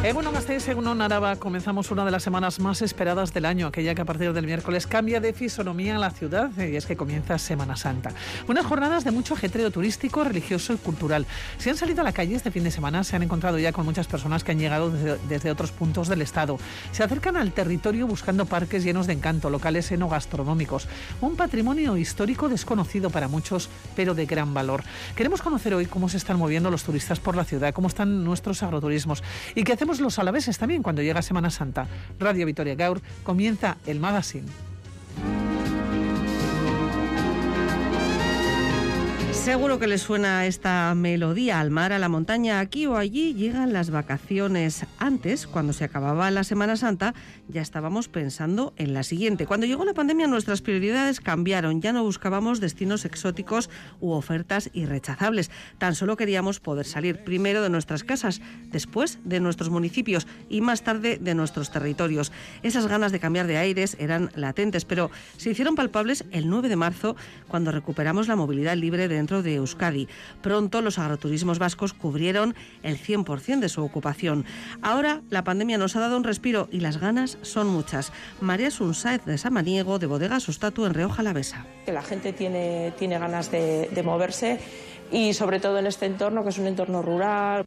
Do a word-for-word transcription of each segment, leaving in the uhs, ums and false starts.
Egunon Gasteiz, Egunon Araba. Comenzamos una de las semanas más esperadas del año, aquella que a partir del miércoles cambia de fisonomía en la ciudad, y es que comienza Semana Santa. Unas jornadas de mucho ajetreo turístico, religioso y cultural. Si han salido a la calle este fin de semana, se han encontrado ya con muchas personas que han llegado desde, desde otros puntos del estado. Se acercan al territorio buscando parques llenos de encanto, locales enogastronómicos, un patrimonio histórico desconocido para muchos, pero de gran valor. Queremos conocer hoy cómo se están moviendo los turistas por la ciudad, cómo están nuestros agroturismos y qué hacemos los alaveses también cuando llega Semana Santa. Radio Vitoria Gaur, comienza el magazine. Seguro que les suena esta melodía. Al mar, a la montaña, aquí o allí llegan las vacaciones. Antes, cuando se acababa la Semana Santa, ya estábamos pensando en la siguiente. Cuando llegó la pandemia, nuestras prioridades cambiaron. Ya no buscábamos destinos exóticos u ofertas irrechazables. Tan solo queríamos poder salir primero de nuestras casas, después de nuestros municipios y más tarde de nuestros territorios. Esas ganas de cambiar de aires eran latentes, pero se hicieron palpables el nueve de marzo, cuando recuperamos la movilidad libre dentro de Euskadi. Pronto los agroturismos vascos cubrieron el cien por ciento de su ocupación. Ahora la pandemia nos ha dado un respiro y las ganas son muchas. María Sunsáez de Samaniego, de Bodegas Ostatu en Rioja Alavesa. Que la gente tiene, tiene ganas de, de moverse y sobre todo en este entorno, que es un entorno rural.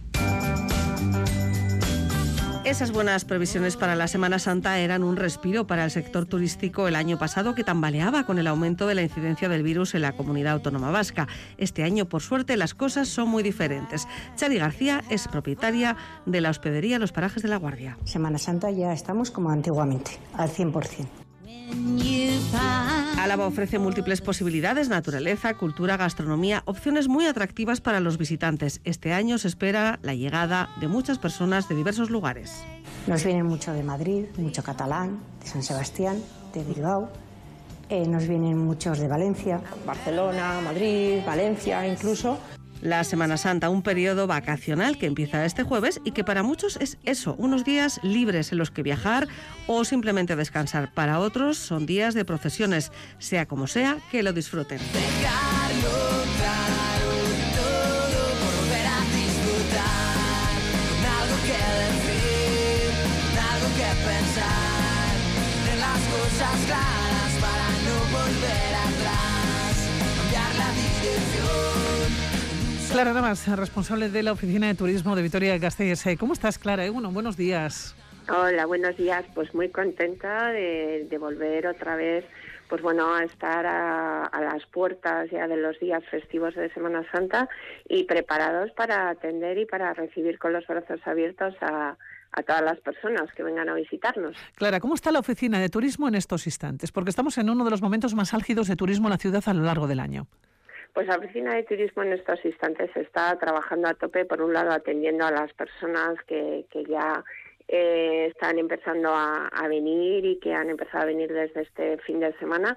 Esas buenas previsiones para la Semana Santa eran un respiro para el sector turístico el año pasado, que tambaleaba con el aumento de la incidencia del virus en la comunidad autónoma vasca. Este año, por suerte, las cosas son muy diferentes. Chari García es propietaria de la hospedería Los Parajes de la Guardia. Semana Santa ya estamos como antiguamente, al cien por ciento. Álava ofrece múltiples posibilidades: naturaleza, cultura, gastronomía, opciones muy atractivas para los visitantes. Este año se espera la llegada de muchas personas de diversos lugares. Nos vienen mucho de Madrid, mucho catalán, de San Sebastián, de Bilbao. Eh, nos vienen muchos de Valencia. Barcelona, Madrid, Valencia incluso. La Semana Santa, un periodo vacacional que empieza este jueves y que para muchos es eso, unos días libres en los que viajar o simplemente descansar. Para otros son días de procesiones, sea como sea, que lo disfruten. Dejarlo claro todo por volver a disfrutar, con algo que decir, con algo que pensar, tener las cosas claras para no volver atrás, cambiar la dirección. Clara Navas, responsable de la Oficina de Turismo de Vitoria-Gasteiz. ¿Cómo estás, Clara? Eh, bueno, buenos días. Hola, buenos días. Pues muy contenta de, de volver otra vez, pues bueno, a estar a, a las puertas ya de los días festivos de Semana Santa y preparados para atender y para recibir con los brazos abiertos a, a todas las personas que vengan a visitarnos. Clara, ¿cómo está la Oficina de Turismo en estos instantes? Porque estamos en uno de los momentos más álgidos de turismo en la ciudad a lo largo del año. Pues la Oficina de Turismo en estos instantes está trabajando a tope, por un lado atendiendo a las personas que, que ya eh, están empezando a, a venir y que han empezado a venir desde este fin de semana,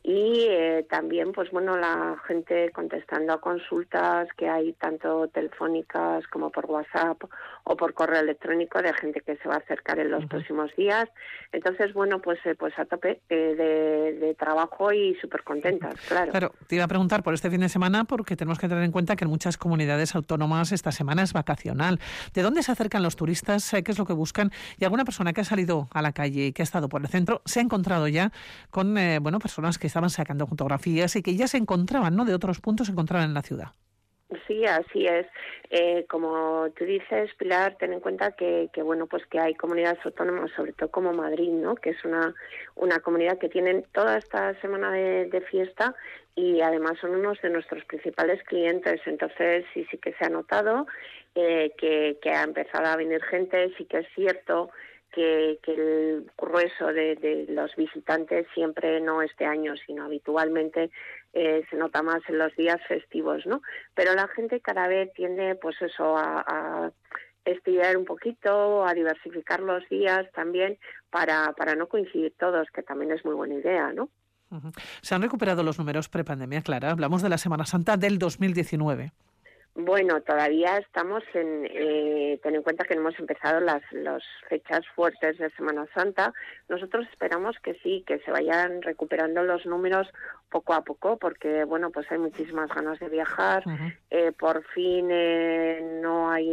y eh, también pues bueno, la gente contestando a consultas que hay tanto telefónicas como por WhatsApp o por correo electrónico de gente que se va a acercar en los uh-huh. próximos días. Entonces bueno, pues eh, pues a tope eh, de, de trabajo y súper contentas, claro. Claro, te iba a preguntar por este fin de semana, porque tenemos que tener en cuenta que en muchas comunidades autónomas esta semana es vacacional. ¿De dónde se acercan los turistas? ¿Qué es lo que buscan? Y alguna persona que ha salido a la calle y que ha estado por el centro se ha encontrado ya con eh, bueno, personas que estaban sacando fotografías y que ya se encontraban, ¿no?, de otros puntos, se encontraban en la ciudad. Sí, así es. Eh, como tú dices, Pilar, ten en cuenta que, que bueno, pues que hay comunidades autónomas, sobre todo como Madrid, ¿no?, que es una una comunidad que tienen toda esta semana de, de fiesta y además son unos de nuestros principales clientes. Entonces sí, sí que se ha notado eh, que, que ha empezado a venir gente. Sí que es cierto Que, que el grueso de, de los visitantes siempre, no este año, sino habitualmente, eh, se nota más en los días festivos, ¿no? Pero la gente cada vez tiende, pues eso, a, a estirar un poquito, a diversificar los días también para, para no coincidir todos, que también es muy buena idea, ¿no? Uh-huh. Se han recuperado los números prepandemia, Clara. Hablamos de la Semana Santa del dos mil diecinueve. Bueno, todavía estamos en, eh, ten en cuenta que no hemos empezado las, las fechas fuertes de Semana Santa. Nosotros esperamos que sí, que se vayan recuperando los números poco a poco, porque bueno, pues hay muchísimas ganas de viajar. Uh-huh. eh, por fin eh, no hay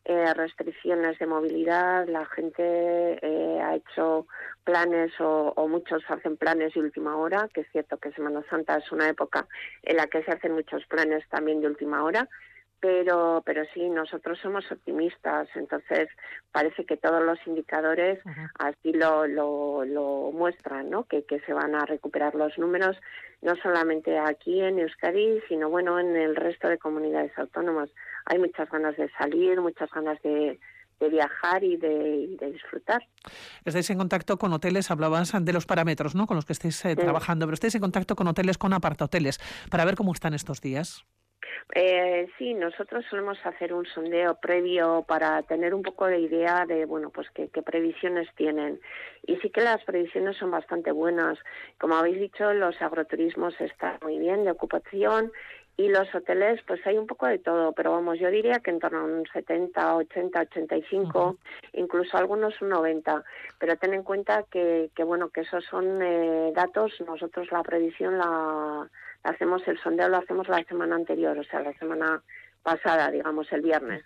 eh, restricciones de movilidad, la gente eh, ha hecho planes o, o muchos hacen planes de última hora, que es cierto que Semana Santa es una época en la que se hacen muchos planes también de última hora, pero pero sí, nosotros somos optimistas, entonces parece que todos los indicadores uh-huh. así lo, lo, lo muestran, ¿no? Que, que se van a recuperar los números, no solamente aquí en Euskadi, sino bueno, en el resto de comunidades autónomas. Hay muchas ganas de salir, muchas ganas de, de viajar y de, y de disfrutar. Estáis en contacto con hoteles, hablabas de los parámetros, ¿no? Con los que estáis eh, sí. trabajando, pero estáis en contacto con hoteles, con apartahoteles, para ver cómo están estos días. Eh, sí, nosotros solemos hacer un sondeo previo para tener un poco de idea de, bueno, pues qué, qué previsiones tienen. Y sí que las previsiones son bastante buenas. Como habéis dicho, los agroturismos están muy bien de ocupación y los hoteles, pues hay un poco de todo, pero vamos, yo diría que en torno a un setenta, ochenta, ochenta y cinco, uh-huh. incluso algunos un noventa. Pero ten en cuenta que, que bueno, que esos son eh, datos, nosotros la previsión la... hacemos el sondeo, lo hacemos la semana anterior, o sea, la semana pasada, digamos, el viernes.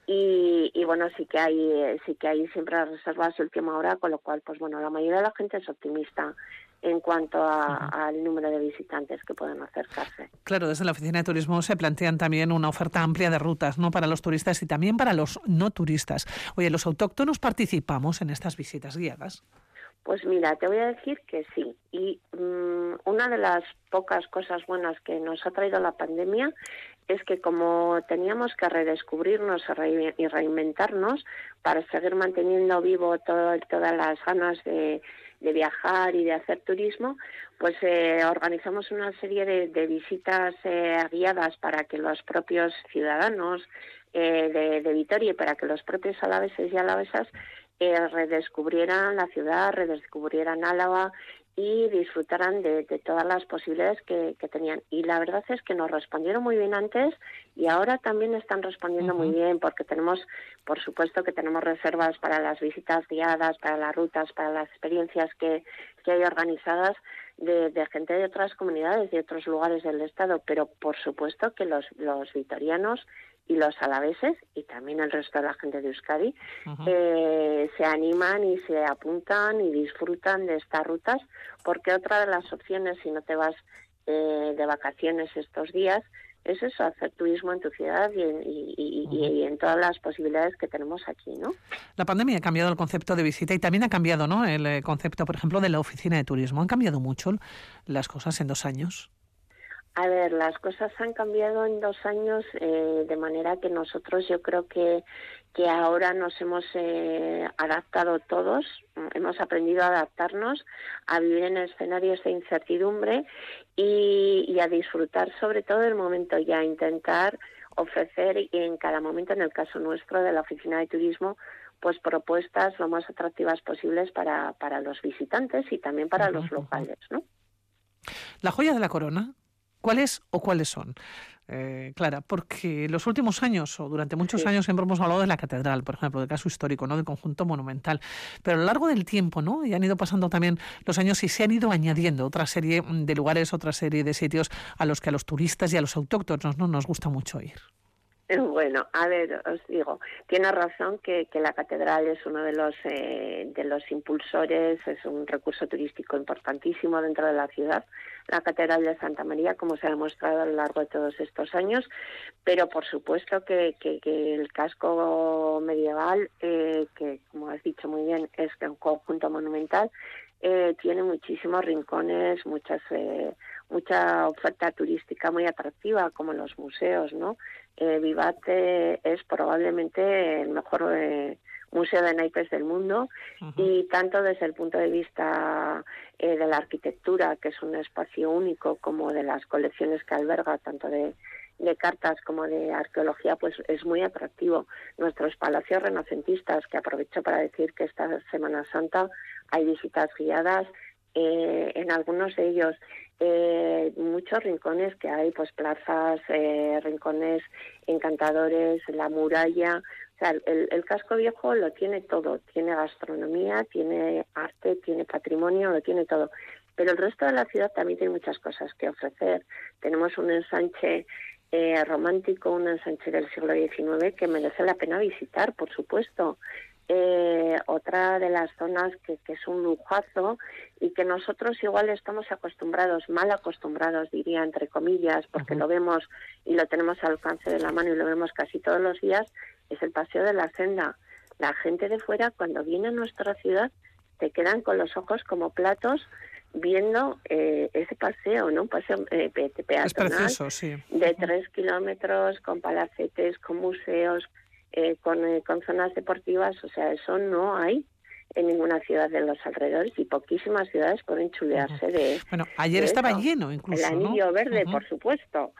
Y, y bueno, sí que hay sí que hay siempre reservas de última hora, con lo cual, pues bueno, la mayoría de la gente es optimista en cuanto a, uh-huh. al número de visitantes que pueden acercarse. Claro, desde la Oficina de Turismo se plantean también una oferta amplia de rutas, ¿no?, para los turistas y también para los no turistas. Oye, ¿los autóctonos participamos en estas visitas guiadas? Pues mira, te voy a decir que sí. Y um, una de las pocas cosas buenas que nos ha traído la pandemia es que como teníamos que redescubrirnos y reinventarnos para seguir manteniendo vivo todo, todas las ganas de, de viajar y de hacer turismo, pues eh, organizamos una serie de, de visitas eh, guiadas para que los propios ciudadanos eh, de, de Vitoria y para que los propios alaveses y alavesas Eh, redescubrieran la ciudad, redescubrieran Álava y disfrutaran de, de todas las posibilidades que, que tenían. Y la verdad es que nos respondieron muy bien antes y ahora también están respondiendo uh-huh. muy bien, porque tenemos, por supuesto que tenemos reservas para las visitas guiadas, para las rutas, para las experiencias que, que hay organizadas de, de gente de otras comunidades, de otros lugares del Estado, pero por supuesto que los, los vitorianos y los alaveses, y también el resto de la gente de Euskadi, uh-huh. eh, se animan y se apuntan y disfrutan de estas rutas, porque otra de las opciones, si no te vas eh, de vacaciones estos días, es eso, hacer turismo en tu ciudad y en, y, y, uh-huh. y en todas las posibilidades que tenemos aquí, ¿no? La pandemia ha cambiado el concepto de visita y también ha cambiado, ¿no?, el concepto, por ejemplo, de la oficina de turismo. ¿Han cambiado mucho las cosas en dos años? A ver, las cosas han cambiado en dos años eh, de manera que nosotros yo creo que, que ahora nos hemos eh, adaptado todos, hemos aprendido a adaptarnos, a vivir en escenarios de incertidumbre y, y a disfrutar sobre todo del momento y a intentar ofrecer en cada momento, en el caso nuestro de la Oficina de Turismo, pues propuestas lo más atractivas posibles para, para los visitantes y también para uh-huh, los locales, ¿no? La joya de la corona, ¿cuáles o cuáles son? Eh, Clara, porque los últimos años, o durante muchos sí. años, siempre hemos hablado de la catedral, por ejemplo, del caso histórico, ¿no?, del conjunto monumental. Pero a lo largo del tiempo, ¿no?, y han ido pasando también los años y se han ido añadiendo otra serie de lugares, otra serie de sitios a los que a los turistas y a los autóctonos, ¿no?, nos gusta mucho ir. Bueno, a ver, os digo, tiene razón que, que la catedral es uno de los eh, de los impulsores, es un recurso turístico importantísimo dentro de la ciudad, la catedral de Santa María, como se ha demostrado a lo largo de todos estos años, pero por supuesto que, que, que el casco medieval, eh, que como has dicho muy bien, es un conjunto monumental, eh, tiene muchísimos rincones, muchas eh, mucha oferta turística muy atractiva, como los museos, ¿no? Eh, Vivat eh, es probablemente el mejor eh, museo de naipes del mundo uh-huh. y tanto desde el punto de vista eh, de la arquitectura, que es un espacio único, como de las colecciones que alberga, tanto de, de cartas como de arqueología, pues es muy atractivo. Nuestros palacios renacentistas, que aprovecho para decir que esta Semana Santa hay visitas guiadas, eh, en algunos de ellos eh, muchos rincones que hay, pues plazas, eh, rincones encantadores, la muralla. O sea, el, el casco viejo lo tiene todo, tiene gastronomía, tiene arte, tiene patrimonio, lo tiene todo. Pero el resto de la ciudad también tiene muchas cosas que ofrecer. Tenemos un ensanche eh, romántico, un ensanche del siglo diecinueve que merece la pena visitar, por supuesto. Eh, otra de las zonas que, que es un lujazo y que nosotros igual estamos acostumbrados, mal acostumbrados diría entre comillas, porque uh-huh. lo vemos y lo tenemos al alcance de la mano y lo vemos casi todos los días, es el Paseo de la Senda. La gente de fuera cuando viene a nuestra ciudad te quedan con los ojos como platos viendo eh, ese paseo, ¿no? Un paseo eh, pe- peatonal es precioso, sí. de tres kilómetros, con palacetes, con museos, eh, con, eh, con zonas deportivas, o sea, eso no hay en ninguna ciudad de los alrededores y poquísimas ciudades pueden chulearse uh-huh. de Bueno, ayer de estaba eso. lleno incluso, El Anillo ¿no? Verde, uh-huh. por supuesto.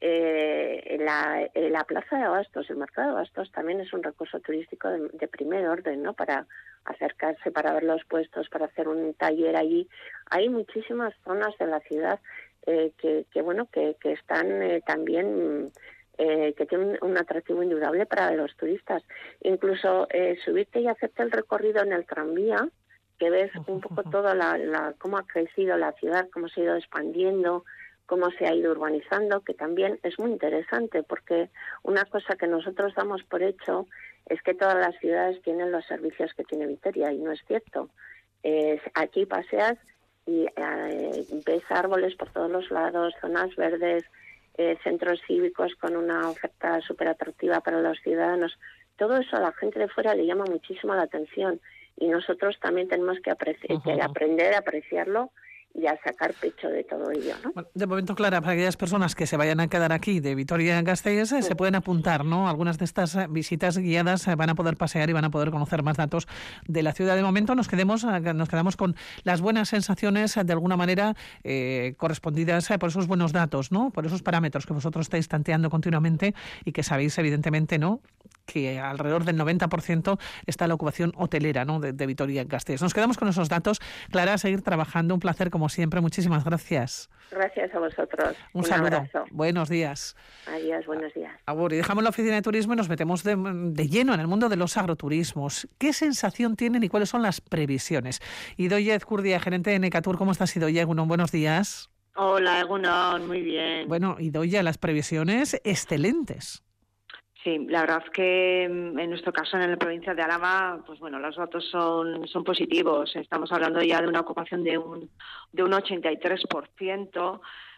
Eh, la, eh, la Plaza de Abastos, el Mercado de Abastos también es un recurso turístico de, de primer orden, ¿no? Para acercarse, para ver los puestos, para hacer un taller allí. Hay muchísimas zonas de la ciudad eh, que, que, bueno, que, que están eh, también... Eh, que tiene un, un atractivo indudable para los turistas. Incluso eh, subirte y hacerte el recorrido en el tranvía, que ves un poco todo la, la, cómo ha crecido la ciudad, cómo se ha ido expandiendo, cómo se ha ido urbanizando, que también es muy interesante, porque una cosa que nosotros damos por hecho es que todas las ciudades tienen los servicios que tiene Vitoria, y no es cierto. Eh, aquí paseas y eh, ves árboles por todos los lados, zonas verdes, Eh, centros cívicos con una oferta súper atractiva para los ciudadanos. Todo eso a la gente de fuera le llama muchísimo la atención y nosotros también tenemos que, apreci- uh-huh. que aprender a apreciarlo y a sacar pecho de todo ello, ¿no? Bueno, de momento, Clara, para aquellas personas que se vayan a quedar aquí de Vitoria-Gasteiz, sí. se pueden apuntar, ¿no? Algunas de estas visitas guiadas van a poder pasear y van a poder conocer más datos de la ciudad. De momento nos quedemos, nos quedamos con las buenas sensaciones, de alguna manera, eh, correspondidas por esos buenos datos, ¿no? Por esos parámetros que vosotros estáis tanteando continuamente y que sabéis, evidentemente, ¿no?, que alrededor del noventa por ciento está la ocupación hotelera, ¿no?, de, de Vitoria-Gasteiz. Nos quedamos con esos datos. Clara, a seguir trabajando. Un placer, como siempre. Muchísimas gracias. Gracias a vosotros. Un, Un saludo. Abrazo. Buenos días. Adiós, buenos días. Agur, y dejamos la oficina de turismo y nos metemos de, de lleno en el mundo de los agroturismos. ¿Qué sensación tienen y cuáles son las previsiones? Idoia Ezcurdia, gerente de Necatur. ¿Cómo estás, Idoia? Egunon, buenos días. Hola, Egunon, muy bien. Bueno, Idoia, las previsiones excelentes. Sí, la verdad es que en nuestro caso en la provincia de Álava, pues bueno, los datos son son positivos. Estamos hablando ya de una ocupación de un de un ochenta y tres por ciento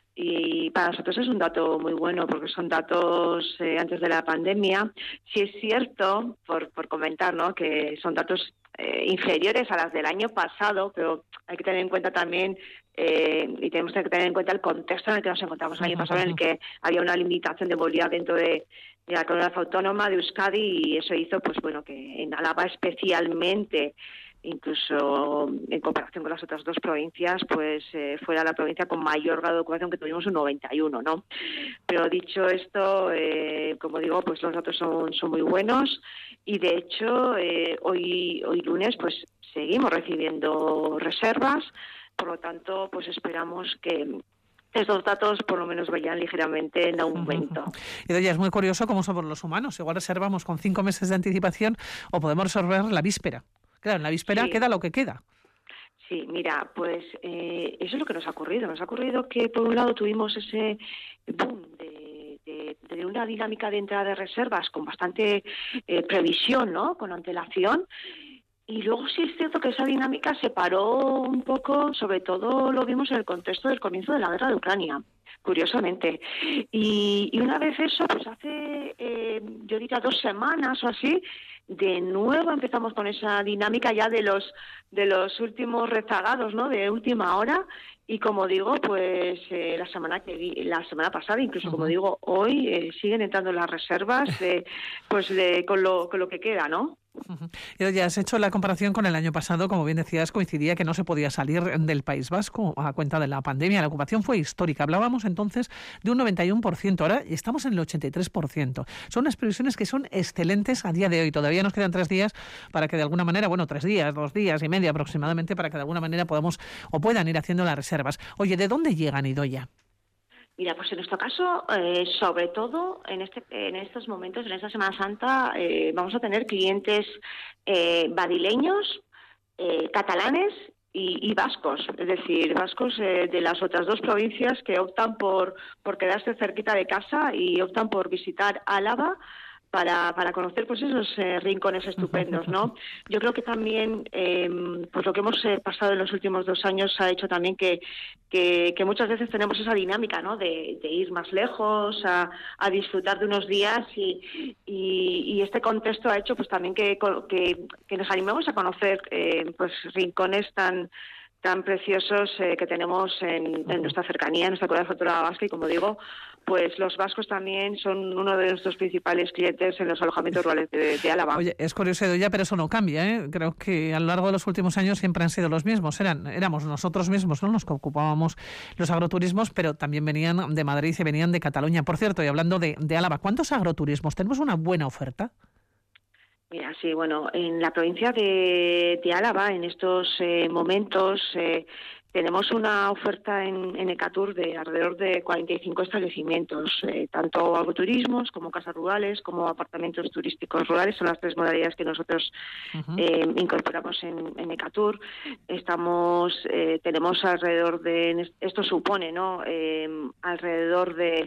y para nosotros es un dato muy bueno porque son datos eh, antes de la pandemia. Sí es cierto, por por comentar, ¿no?, que son datos eh, inferiores a las del año pasado, pero hay que tener en cuenta también eh, y tenemos que tener en cuenta el contexto en el que nos encontramos el año pasado, en el que había una limitación de movilidad dentro de de la comunidad autónoma de Euskadi y eso hizo, pues bueno, que en Álava especialmente, incluso en comparación con las otras dos provincias, pues eh, fuera la provincia con mayor grado de ocupación, que tuvimos un noventa y uno, ¿no? Pero dicho esto, eh, como digo, pues los datos son, son muy buenos y de hecho eh, hoy hoy lunes pues seguimos recibiendo reservas, por lo tanto pues esperamos que estos datos por lo menos vayan ligeramente en aumento. Uh-huh. Idoia, es muy curioso cómo somos los humanos. Igual reservamos con cinco meses de anticipación o podemos reservar la víspera. Claro, en la víspera sí. queda lo que queda. Sí, mira, pues eh, eso es lo que nos ha ocurrido. Nos ha ocurrido que por un lado tuvimos ese boom de, de, de una dinámica de entrada de reservas con bastante eh, previsión, ¿no?, con antelación. Y luego sí es cierto que esa dinámica se paró un poco, sobre todo lo vimos en el contexto del comienzo de la guerra de Ucrania, curiosamente. Y, y una vez eso, pues hace, eh, yo diría, dos semanas o así, de nuevo empezamos con esa dinámica ya de los de los últimos rezagados, ¿no?, de última hora. Y como digo, pues eh, la semana que la semana pasada, incluso como digo, hoy eh, siguen entrando las reservas de, pues de, con lo con lo que queda, ¿no? Uh-huh. Ya has hecho la comparación con el año pasado, como bien decías, coincidía que no se podía salir del País Vasco a cuenta de la pandemia. La ocupación fue histórica. Hablábamos entonces de un noventa y uno por ciento, ahora estamos en el ochenta y tres por ciento. Son unas previsiones que son excelentes a día de hoy. Todavía nos quedan tres días para que de alguna manera, bueno, tres días, dos días y media aproximadamente, para que de alguna manera podamos o puedan ir haciendo las reservas. Oye, ¿de dónde llegan, Idoia? Mira, pues en nuestro caso, eh, sobre todo en este en estos momentos, en esta Semana Santa, eh, vamos a tener clientes eh, badileños, eh, catalanes y, y vascos, es decir, vascos eh, de las otras dos provincias que optan por, por quedarse cerquita de casa y optan por visitar Álava para, para conocer pues esos eh, rincones estupendos, ¿no? Yo creo que también eh, pues lo que hemos eh, pasado en los últimos dos años ha hecho también que, que, que muchas veces tenemos esa dinámica, ¿no? De, de ir más lejos, a, a disfrutar de unos días y, y, y este contexto ha hecho pues también que, que, que nos animemos a conocer eh, pues rincones tan tan preciosos eh, que tenemos en, en nuestra cercanía, en nuestra comunidad autónoma vasca, y como digo, pues los vascos también son uno de nuestros principales clientes en los alojamientos rurales de, de Álava. Oye, es curioso, ya, pero eso no cambia, ¿eh? Creo que a lo largo de los últimos años siempre han sido los mismos. Eran, éramos nosotros mismos, ¿no?, los que ocupábamos los agroturismos, pero también venían de Madrid y venían de Cataluña. Por cierto, y hablando de, de Álava, ¿cuántos agroturismos? ¿Tenemos una buena oferta? Mira, sí, bueno, en la provincia de, de Álava, en estos eh, momentos, eh, tenemos una oferta en, en Ecatur de alrededor de cuarenta y cinco establecimientos, eh, tanto agroturismos como casas rurales, como apartamentos turísticos rurales, son las tres modalidades que nosotros uh-huh. eh, incorporamos en, en Ecatur. Estamos, eh, tenemos alrededor de, esto supone, ¿no?, eh, alrededor de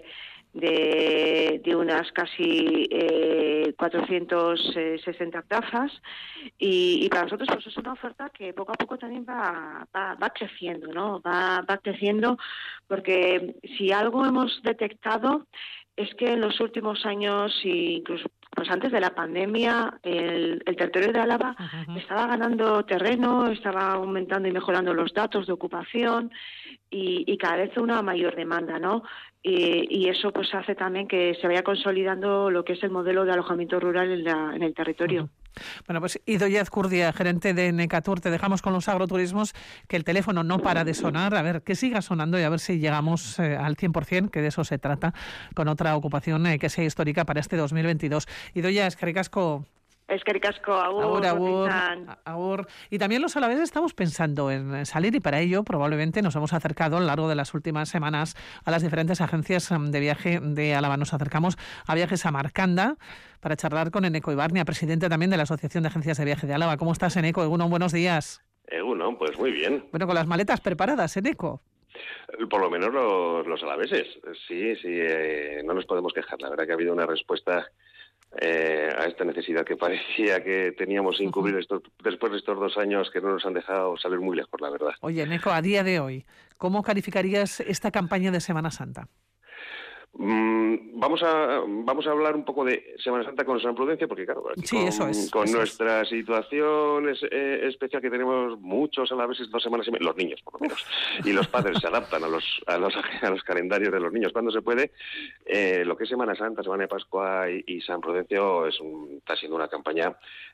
De, de unas casi eh, cuatrocientas sesenta plazas y, y para nosotros pues es una oferta que poco a poco también va, va, va creciendo, ¿no? Va, va creciendo porque si algo hemos detectado es que en los últimos años, e incluso pues antes de la pandemia, el, el territorio de Álava uh-huh. estaba ganando terreno, estaba aumentando y mejorando los datos de ocupación y, y cada vez una mayor demanda, ¿no? Y, y eso pues hace también que se vaya consolidando lo que es el modelo de alojamiento rural en, la, en el territorio. Uh-huh. Bueno, pues Idoia Ezcurdia, gerente de Ecatur, te dejamos con los agroturismos, que el teléfono no para de sonar, a ver, que siga sonando y a ver si llegamos eh, al cien por ciento, que de eso se trata, con otra ocupación eh, que sea histórica para este dos mil veintidós. Idoia, eskerrik asko. Eskerrik asko, agur, agur, agur, agur. Y también los alaveses estamos pensando en salir y para ello probablemente nos hemos acercado a lo largo de las últimas semanas a las diferentes agencias de viaje de Álava. Nos acercamos a Viajes a Marcanda para charlar con Eneko Ibarnia, presidente también de la Asociación de Agencias de Viaje de Álava. ¿Cómo estás, Eneko? Egunon, buenos días. Egunon, pues muy bien. Bueno, con las maletas preparadas, Eneko. Por lo menos los, los alaveses. Sí, sí, eh, no nos podemos quejar. La verdad que ha habido una respuesta Eh, a esta necesidad que parecía que teníamos sin cubrir estos, después de estos dos años que no nos han dejado salir muy lejos, la verdad. Oye, Eneko, a día de hoy, ¿cómo calificarías esta campaña de Semana Santa? Mm, vamos a vamos a hablar un poco de Semana Santa con San Prudencia, porque claro, aquí sí, con, eso es, con eso nuestra es. situación es, eh, especial que tenemos muchos a la vez dos semanas y media, los niños por lo menos, Uf. y los padres se adaptan a los a los a los calendarios de los niños cuando se puede. Eh, lo que es Semana Santa, Semana de Pascua y, y San Prudencio es un, está siendo una campaña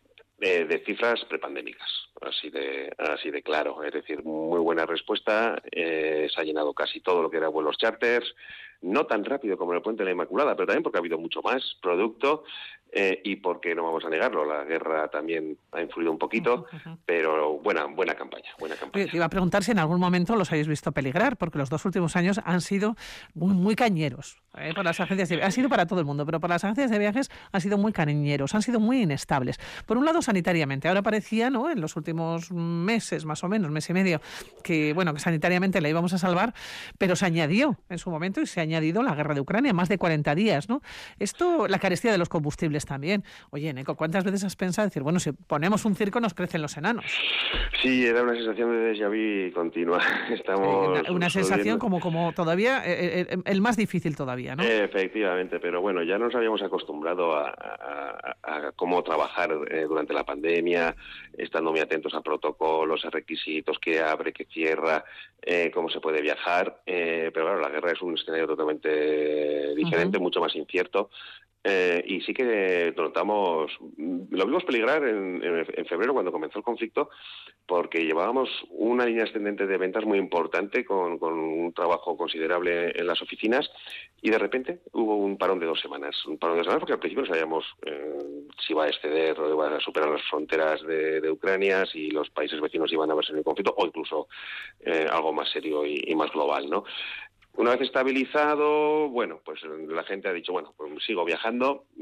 de, de cifras prepandémicas, así de así de claro, es decir, muy buena respuesta. Eh, se ha llenado casi todo lo que era vuelos charters. No tan rápido como en el Puente de la Inmaculada, pero también porque ha habido mucho más producto eh, y porque no vamos a negarlo, la guerra también ha influido un poquito, uh-huh. pero buena buena campaña, buena campaña. Oye, te iba a preguntar si en algún momento los habéis visto peligrar, porque los dos últimos años han sido muy, muy cañeros eh, para las agencias de viajes. Ha sido para todo el mundo, pero para las agencias de viajes han sido muy cañeros, han sido muy inestables. Por un lado, sanitariamente. Ahora parecía, ¿no?, en los últimos meses, más o menos, mes y medio, que bueno, que sanitariamente la íbamos a salvar, pero se añadió en su momento y se añadió añadido la guerra de Ucrania, más de cuarenta días, ¿no? Esto, la carestía de los combustibles también. Oye, Eneko, ¿cuántas veces has pensado decir, bueno, si ponemos un circo nos crecen los enanos? Sí, era una sensación de déjà vu continua. Estamos una, una sensación como, como todavía, eh, eh, el más difícil todavía, ¿no? Efectivamente, pero bueno, ya nos habíamos acostumbrado a, a, a cómo trabajar eh, durante la pandemia, estando muy atentos a protocolos, a requisitos, qué abre, qué cierra, eh, cómo se puede viajar, eh, pero claro, la guerra es un escenario totalmente diferente, uh-huh. mucho más incierto. Eh, y sí que notamos, lo vimos peligrar en, en, en febrero cuando comenzó el conflicto, porque llevábamos una línea ascendente de ventas muy importante con, con un trabajo considerable en las oficinas y de repente hubo un parón de dos semanas. Un parón de dos semanas porque al principio no sabíamos eh, si iba a exceder o iba a superar las fronteras de, de Ucrania, si los países vecinos iban a verse en el conflicto o incluso eh, algo más serio y, y más global, ¿no? Una vez estabilizado, bueno, pues la gente ha dicho, bueno, pues sigo viajando, mmm,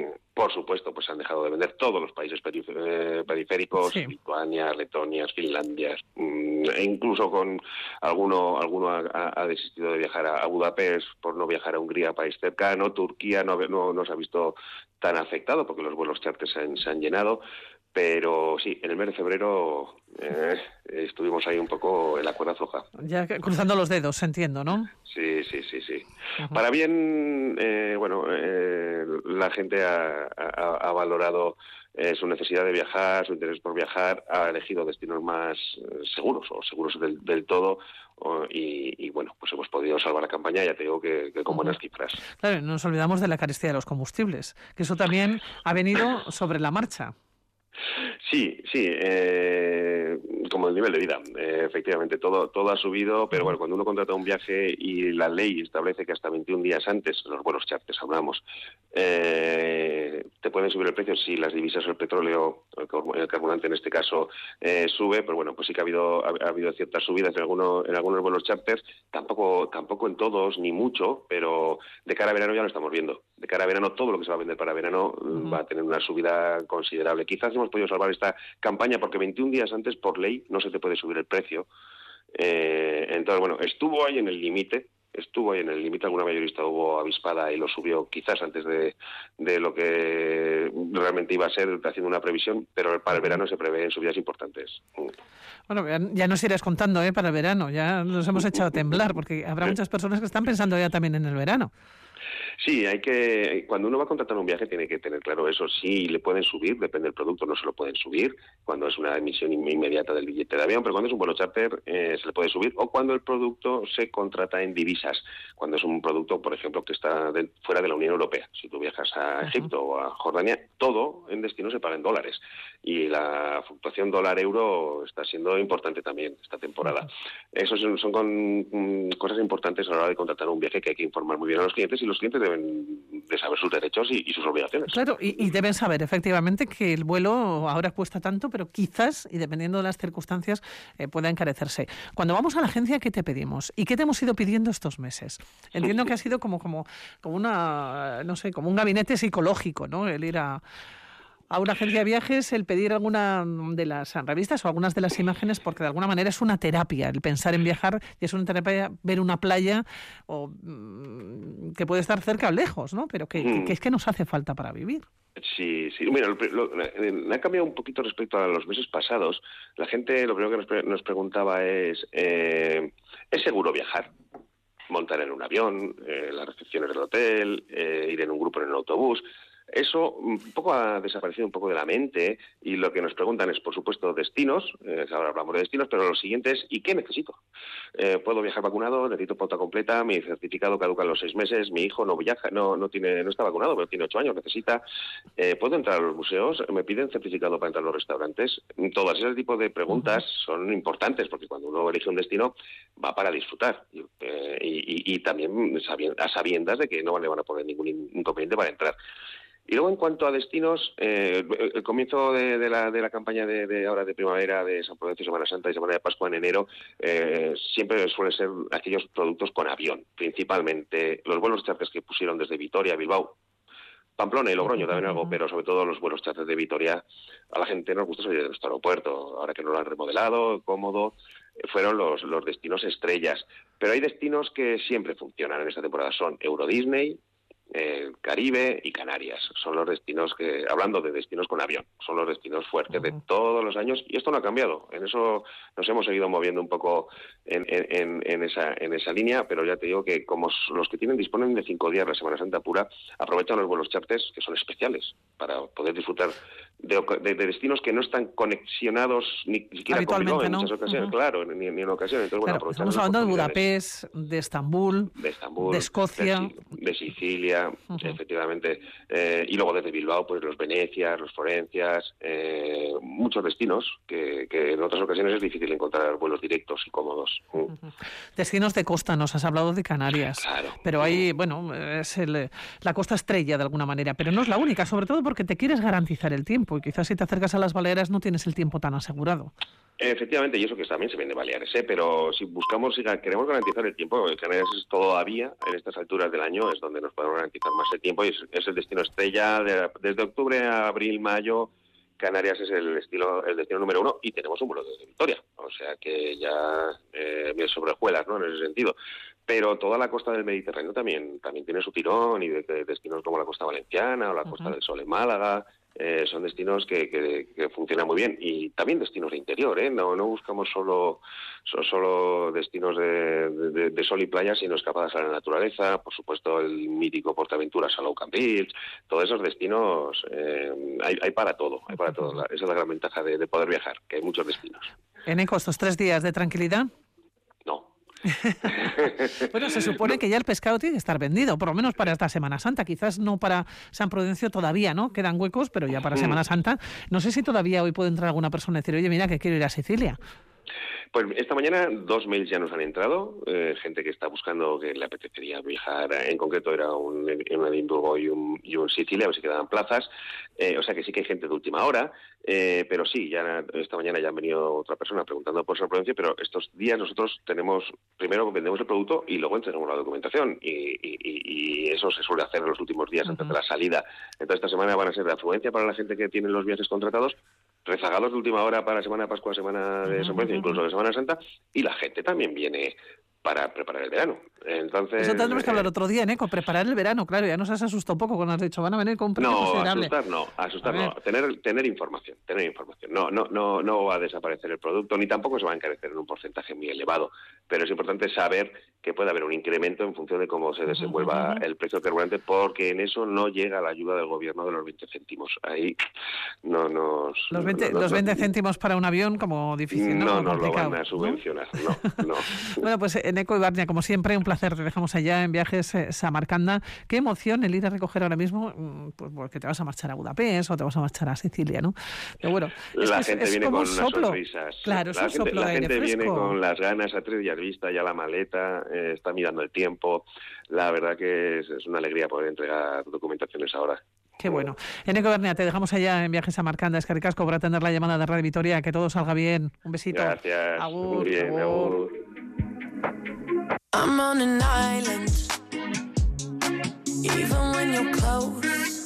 por supuesto, pues han dejado de vender todos los países perif- eh, periféricos, sí. Lituania, Letonia, Finlandia, mmm, e incluso con alguno alguno ha, ha desistido de viajar a, a Budapest por no viajar a Hungría, país cercano. Turquía no, no, no se ha visto tan afectado porque los vuelos charters se han, se han llenado. Pero sí, en el mes de febrero eh, estuvimos ahí un poco en la cuerda floja. Ya cruzando los dedos, entiendo, ¿no? Sí, sí, sí, sí. Uh-huh. Para bien, eh, bueno, eh, la gente ha, ha, ha valorado eh, su necesidad de viajar, su interés por viajar, ha elegido destinos más eh, seguros o seguros del, del todo. Oh, y, y bueno, pues hemos podido salvar la campaña, ya te digo que, que con buenas uh-huh. cifras. Claro, no nos olvidamos de la carestía de los combustibles, que eso también ha venido sobre la marcha. Sí, sí, eh, como el nivel de vida, eh, efectivamente, todo todo ha subido, pero bueno, cuando uno contrata un viaje y la ley establece que hasta veintiún días antes, los vuelos charters hablamos, eh, te pueden subir el precio si las divisas o el petróleo, el carburante en este caso, eh, sube, pero bueno, pues sí que ha habido ha, ha habido ciertas subidas en algunos en algunos vuelos charters, tampoco tampoco en todos ni mucho, pero de cara a verano ya lo estamos viendo. De cara a verano todo lo que se va a vender para verano uh-huh. va a tener una subida considerable. Quizás hemos podido salvar esta campaña porque veintiún días antes por ley no se te puede subir el precio. Eh, entonces, bueno, estuvo ahí en el límite, estuvo ahí en el límite, alguna mayorista hubo avispada y lo subió quizás antes de, de lo que realmente iba a ser, haciendo una previsión, pero para el verano se prevén subidas importantes. Bueno, ya nos irás contando, ¿eh? Para el verano, ya nos hemos echado a temblar porque habrá muchas personas que están pensando ya también en el verano. Sí, hay que cuando uno va a contratar un viaje tiene que tener claro eso. Sí, le pueden subir, depende del producto, no se lo pueden subir cuando es una emisión inmediata del billete de avión, pero cuando es un vuelo charter eh, se le puede subir, o cuando el producto se contrata en divisas, cuando es un producto, por ejemplo, que está de, fuera de la Unión Europea. Si tú viajas a Egipto uh-huh. o a Jordania, todo en destino se paga en dólares y la fluctuación dólar-euro está siendo importante también esta temporada. Uh-huh. Esos son, son con, um, cosas importantes a la hora de contratar un viaje que hay que informar muy bien a los clientes, y los clientes deben de saber sus derechos y, y sus obligaciones. Claro, y, y deben saber efectivamente que el vuelo ahora cuesta tanto, pero quizás, y dependiendo de las circunstancias, eh, pueda encarecerse. Cuando vamos a la agencia, ¿qué te pedimos? ¿Y qué te hemos ido pidiendo estos meses? Entiendo que ha sido como, como, como una, no sé, como un gabinete psicológico, ¿no? El ir a... a una agencia de viajes, el pedir alguna de las revistas o algunas de las imágenes, porque de alguna manera es una terapia el pensar en viajar, y es una terapia ver una playa o mmm, que puede estar cerca o lejos, ¿no? Pero que, mm. que, que es que nos hace falta para vivir. Sí, sí. Mira, lo, lo, ha cambiado un poquito respecto a los meses pasados. La gente lo primero que nos, pre- nos preguntaba es, eh, ¿es seguro viajar? Montar en un avión, eh, las recepciones del hotel, eh, ir en un grupo en el autobús. Eso un poco ha desaparecido un poco de la mente, y lo que nos preguntan es, por supuesto, destinos. Eh, ahora hablamos de destinos, pero lo siguiente es, ¿y qué necesito? Eh, ¿Puedo viajar vacunado? ¿Necesito pauta completa? ¿Mi certificado caduca en los seis meses? ¿Mi hijo no viaja, no no tiene no está vacunado, pero tiene ocho años, necesita? Eh, ¿Puedo entrar a los museos? ¿Me piden certificado para entrar a los restaurantes? Todas ese tipo de preguntas uh-huh. son importantes, porque cuando uno elige un destino va para disfrutar, y, eh, y, y también a sabiendas de que no le van a poner ningún inconveniente para entrar. Y luego, en cuanto a destinos, eh, el comienzo de, de, la, de la campaña de, de ahora de primavera, de San Prudencio, Semana Santa y Semana de Pascua en enero, eh, siempre suelen ser aquellos productos con avión, principalmente los vuelos charters que pusieron desde Vitoria a Bilbao, Pamplona y Logroño también algo, pero sobre todo los vuelos charters de Vitoria. A la gente nos gusta salir de nuestro aeropuerto, ahora que no lo han remodelado, cómodo, fueron los, los destinos estrellas. Pero hay destinos que siempre funcionan en esta temporada, son Euro Disney, Eh, Caribe y Canarias. Son los destinos que, hablando de destinos con avión, son los destinos fuertes uh-huh. de todos los años, y esto no ha cambiado. En eso nos hemos seguido moviendo un poco en, en, en esa en esa línea, pero ya te digo que como los que tienen disponen de cinco días la Semana Santa pura, aprovechan los vuelos charters, que son especiales, para poder disfrutar de, de, de destinos que no están conexionados ni siquiera con Bilbao en muchas ocasiones, uh-huh. claro, ni, ni en ocasiones. Entonces, claro, bueno, estamos hablando de Budapest, de Estambul, de, Estambul, de Escocia, de, de Sicilia, Uh-huh. efectivamente, eh, y luego desde Bilbao, pues los Venecias, los Florencias, eh, muchos destinos que, que en otras ocasiones es difícil encontrar vuelos directos y cómodos. Uh-huh. Destinos de costa, nos has hablado de Canarias, claro. pero hay, bueno, es el, la costa estrella de alguna manera, pero no es la única, sobre todo porque te quieres garantizar el tiempo y quizás si te acercas a las Baleares no tienes el tiempo tan asegurado. Efectivamente, y eso que también se vende Baleares, ¿eh? Pero si buscamos, si queremos garantizar el tiempo, Canarias es todavía, en estas alturas del año, es donde nos podemos garantizar más el tiempo y es, es el destino estrella de, desde octubre a abril, mayo. Canarias es el estilo, el destino número uno y tenemos un vuelo desde Vitoria, o sea que ya eh, bien sobrejuelas, ¿no? En ese sentido. Pero toda la costa del Mediterráneo también también tiene su tirón y de, de destinos como la costa valenciana o la Costa uh-huh. del Sol en Málaga. Eh, son destinos que, que, que funcionan muy bien y también destinos de interior, ¿eh? No, no buscamos solo so, solo destinos de, de, de sol y playa, sino escapadas a la naturaleza, por supuesto el mítico Portaventura Salou Cambrils, todos esos destinos eh, hay, hay para todo, hay para todo. Esa es la gran ventaja de, de poder viajar, que hay muchos destinos. Eneco, estos tres días de tranquilidad. No. Bueno, se supone que ya el pescado tiene que estar vendido, por lo menos para esta Semana Santa, quizás no para San Prudencio todavía, ¿no? Quedan huecos, pero ya para Semana Santa. No sé si todavía hoy puede entrar alguna persona y decir, oye, mira, que quiero ir a Sicilia. Pues esta mañana dos mails ya nos han entrado, eh, gente que está buscando, que le apetecería viajar, en concreto era un, un Edimburgo y un, y un Sicilia, a ver si quedaban plazas, eh, o sea que sí que hay gente de última hora, eh, pero sí, ya esta mañana ya han venido otra persona preguntando por San Prudencio, pero estos días nosotros tenemos, primero vendemos el producto y luego entregamos la documentación, y, y, y eso se suele hacer en los últimos días antes uh-huh. de la salida. Entonces esta semana van a ser de afluencia para la gente que tiene los viajes contratados, rezagados de última hora para Semana de Pascua, Semana de San Prudencio, incluso de Semana Santa, y la gente también viene para preparar el verano. Entonces, eso tendremos que hablar eh, otro día, ¿eh? Con preparar el verano, claro, ya nos has asustado un poco cuando has dicho, van a venir con un precio no, considerable. asustar no, asustar no, tener, tener información, tener información. No, no, no, no va a desaparecer el producto, ni tampoco se va a encarecer en un porcentaje muy elevado, pero es importante saber que puede haber un incremento en función de cómo se desenvuelva uh-huh. el precio carburante, porque en eso no llega la ayuda del gobierno de los veinte céntimos. Ahí no nos... Los veinte, no, no, los veinte no, céntimos para un avión como difícil, ¿no? No, como no lo van a subvencionar, no, no. no. Bueno, pues Eneco Ibarnia, como siempre, un placer. Te dejamos allá en Viajes eh, Samarcanda. Qué emoción el ir a recoger ahora mismo, pues porque te vas a marchar a Budapest o te vas a marchar a Sicilia, ¿no? Pero bueno, es, la que gente es, es viene como con un unas soplo. sonrisas. Claro, es la un gente, soplo la de aire gente fresco. viene con las ganas a tres días vista, ya la maleta, eh, está mirando el tiempo. La verdad que es, es una alegría poder entregar documentaciones ahora. Qué bueno. Eneco Ibarnia, te dejamos allá en Viajes Samarcanda. Eskerrik asko por atender la llamada de Radio Vitoria. Que todo salga bien. Un besito. Gracias. Agur, Muy bien, agur. agur. I'm on an island, even when you're close.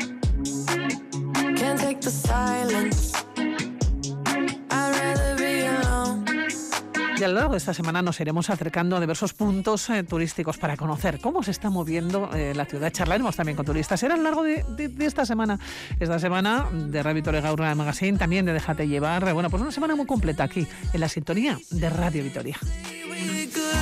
Can't take the silence. I'd rather be alone. Y a lo largo de esta semana nos iremos acercando a diversos puntos eh, turísticos para conocer cómo se está moviendo eh, la ciudad. Charlaremos también con turistas. Será a lo largo de, de, de esta semana. Esta semana de Radio Vitoria Gaur Magazine, también de Déjate Llevar. Bueno, pues una semana muy completa aquí, en la sintonía de Radio Vitoria.